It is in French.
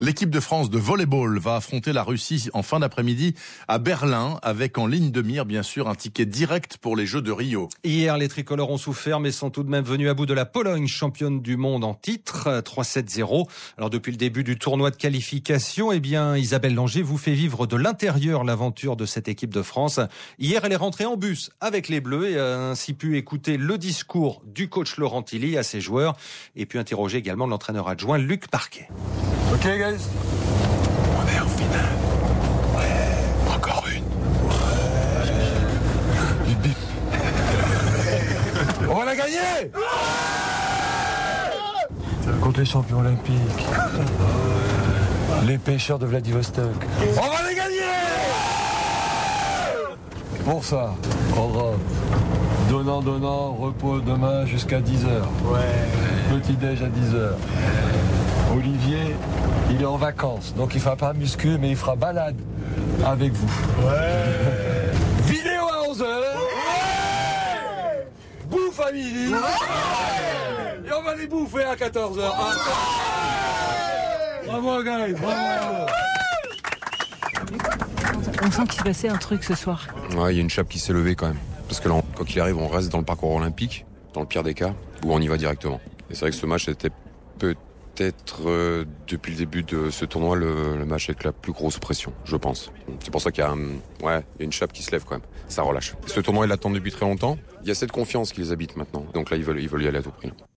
L'équipe de France de volleyball va affronter la Russie en fin d'après-midi à Berlin, avec en ligne de mire, bien sûr, un ticket direct pour les Jeux de Rio. Hier, les tricolores ont souffert, mais sont tout de même venus à bout de la Pologne, championne du monde en titre, 3-7-0. Alors, depuis le début du tournoi de qualification, Isabelle Langer vous fait vivre de l'intérieur l'aventure de cette équipe de France. Hier, elle est rentrée en bus avec les Bleus et a ainsi pu écouter le discours du coach Laurent Tilly à ses joueurs et puis interroger également l'entraîneur adjoint Luc Parquet. Ok, guys. On est en finale. Ouais. Encore une. Ouais. On va la gagner. Contre les champions olympiques. Les pêcheurs de Vladivostok. On va les gagner. Pour ça, on donnant, repos demain jusqu'à 10h. Ouais. Petit-déj à 10h. Olivier, il est en vacances, donc il fera pas muscu, mais il fera balade avec vous. Ouais. Vidéo à 11h. Ouais. Bouffe à midi. Ouais. Et on va les bouffer à 14h. Ouais. Bravo, guys, bravo. On sent qu'il s'est passé un truc ce soir. Ouais, il y a une chape qui s'est levée quand même. Parce que là, quand il arrive, on reste dans le parcours olympique, dans le pire des cas, où on y va directement. Et c'est vrai que ce match était peut-être, depuis le début de ce tournoi, le match avec la plus grosse pression, je pense. C'est pour ça qu'il y a, il y a une chape qui se lève quand même. Ça relâche. Ce tournoi, ils l'attendent depuis très longtemps. Il y a cette confiance qui les habite maintenant. Donc là, ils veulent y aller à tout prix.